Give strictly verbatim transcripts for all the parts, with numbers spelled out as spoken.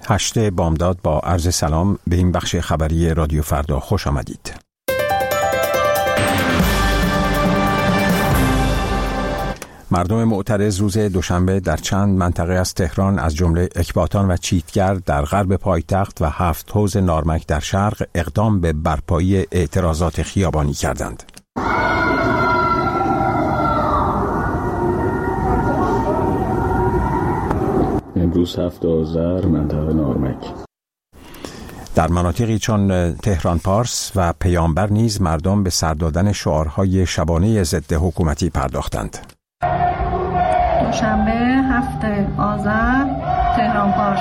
هشت بامداد با عرض سلام به این بخش خبری رادیو فردا خوش آمدید. مردم معترض روز دوشنبه در چند منطقه از تهران از جمله اکباتان و چیتگر در غرب پایتخت و هفت حوض نارمک در شرق اقدام به برپایی اعتراضات خیابانی کردند. امروز هفت آذر منطقه نارمک. در مناطقی چون تهران پارس و پیامبر نیز مردم به سر دادن شعارهای شبانه ضد حکومتی پرداختند. دوشنبه هفت آذر تهران پارس.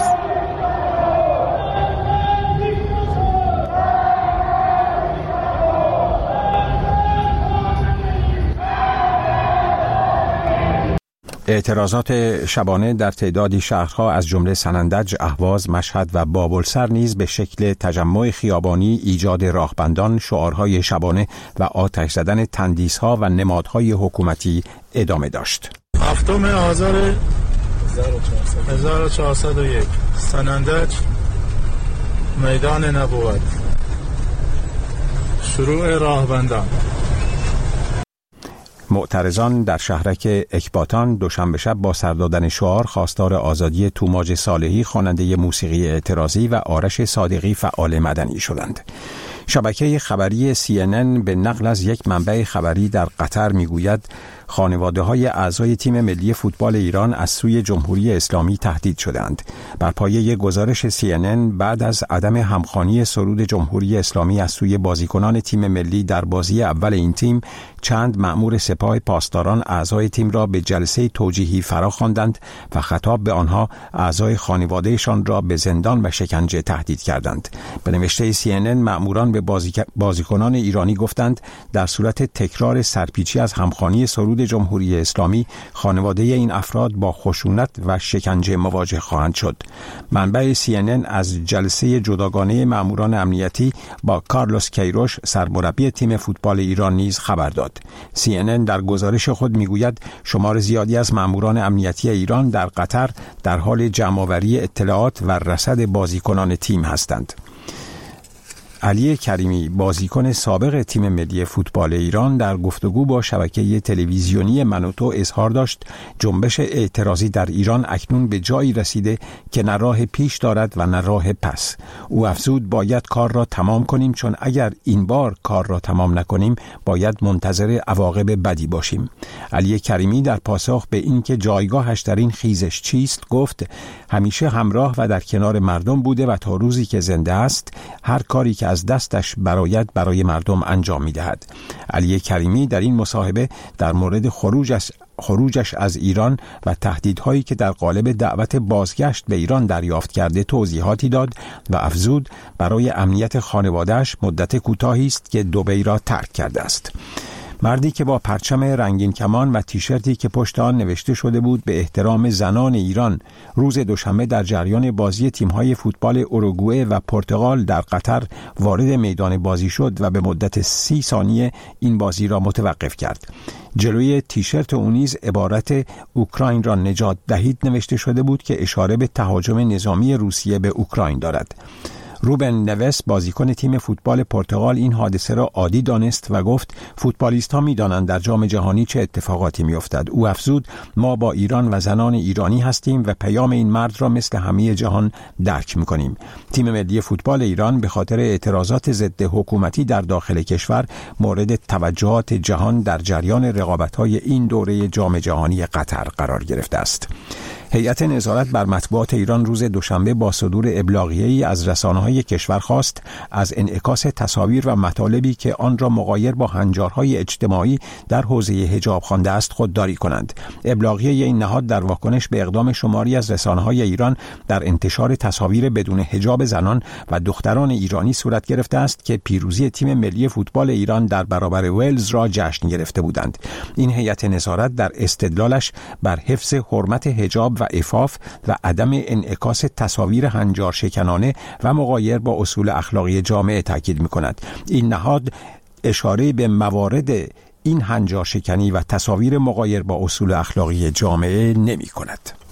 اعتراضات شبانه در تعدادی شهرها از جمله سنندج، اهواز، مشهد و بابلسر نیز به شکل تجمع خیابانی، ایجاد راهبندان، شعارهای شبانه و آتش زدن تندیس‌ها و نمادهای حکومتی ادامه داشت. هفتم آذر هزار و چهارصد و یک سنندج، میدان نبوت، شروع راهبندان. معترضان در شهرک اکباتان دوشنبه شب با سر دادن شعار خواستار آزادی توماج صالحی خواننده موسیقی اعتراضی و آرش صادقی فعال مدنی شدند. شبکه خبری سی ان ان به نقل از یک منبع خبری در قطر میگوید خانواده‌های اعضای تیم ملی فوتبال ایران از سوی جمهوری اسلامی تهدید شدند. بر پایه گزارش سی ان ان بعد از عدم همخوانی سرود جمهوری اسلامی از سوی بازیکنان تیم ملی در بازی اول این تیم، چند مأمور سپاه پاسداران اعضای تیم را به جلسه توجیهی فراخواندند و خطاب به آنها اعضای خانوادهشان را به زندان و شکنجه تهدید کردند. به نوشته سی ان ان مأموران به بازیکنان ایرانی گفتند در صورت تکرار سرپیچی از همخوانی سرود جمهوری اسلامی، خانواده این افراد با خشونت و شکنجه مواجه خواهند شد. منبع سی ان ان از جلسه جداگانه مأموران امنیتی با کارلوس کیروش سرمربی تیم فوتبال ایران نیز خبر داد. سی ان ان در گزارش خود میگوید شمار زیادی از مأموران امنیتی ایران در قطر در حال جمع‌آوری اطلاعات و رصد بازیکنان تیم هستند. علی کریمی بازیکن سابق تیم ملی فوتبال ایران در گفتگو با شبکه تلویزیونی من و تو اظهار داشت جنبش اعتراضی در ایران اکنون به جایی رسیده که نه راه پیش دارد و نه راه پس. او افزود باید کار را تمام کنیم، چون اگر این بار کار را تمام نکنیم باید منتظر عواقب بدی باشیم. علی کریمی در پاسخ به این که جایگاهش در این خیزش چیست گفت همیشه همراه و در کنار مردم بوده و تا روزی که زنده است هر کاری که از دستش برآید برای مردم انجام می‌دهد. علی کریمی در این مصاحبه در مورد خروجش خروجش از ایران و تهدیدهایی که در قالب دعوت بازگشت به ایران دریافت کرده توضیحاتی داد و افزود برای امنیت خانواده‌اش مدت کوتاهی است که دبی را ترک کرده است. مردی که با پرچم رنگین کمان و تیشرتی که پشت آن نوشته شده بود به احترام زنان ایران روز دوشنبه در جریان بازی تیم‌های فوتبال اوروگوئه و پرتغال در قطر وارد میدان بازی شد و به مدت سی ثانیه این بازی را متوقف کرد. جلوی تیشرت او نیز عبارت اوکراین را نجات دهید نوشته شده بود که اشاره به تهاجم نظامی روسیه به اوکراین دارد. روبن نوس بازیکن تیم فوتبال پرتغال این حادثه را عادی دانست و گفت فوتبالیست‌ها می‌دانند در جام جهانی چه اتفاقاتی می‌افتد. او افزود ما با ایران و زنان ایرانی هستیم و پیام این مرد را مثل همه جهان درک می‌کنیم. تیم ملی فوتبال ایران به خاطر اعتراضات ضد حکومتی در داخل کشور مورد توجهات جهان در جریان رقابت‌های این دوره جام جهانی قطر قرار گرفته است. هیئت نظارت بر مطبوعات ایران روز دوشنبه با صدور ابلاغیه‌ای از رسانه‌های کشور خواست از انعکاس تصاویر و مطالبی که آن را مغایر با هنجارهای اجتماعی در حوزه حجاب خوانده است خودداری کنند. ابلاغیه این نهاد در واکنش به اقدام شماری از رسانه‌های ایران در انتشار تصاویر بدون حجاب زنان و دختران ایرانی صورت گرفته است که پیروزی تیم ملی فوتبال ایران در برابر ولز را جشن گرفته بودند. این هیئت نظارت در استدلالش بر حفظ حرمت حجاب و عفاف و عدم انعکاس تصاویر هنجار شکنانه و مغایر با اصول اخلاقی جامعه تاکید می‌کند. این نهاد اشاره به موارد این هنجار شکنی و تصاویر مغایر با اصول اخلاقی جامعه نمی‌کند.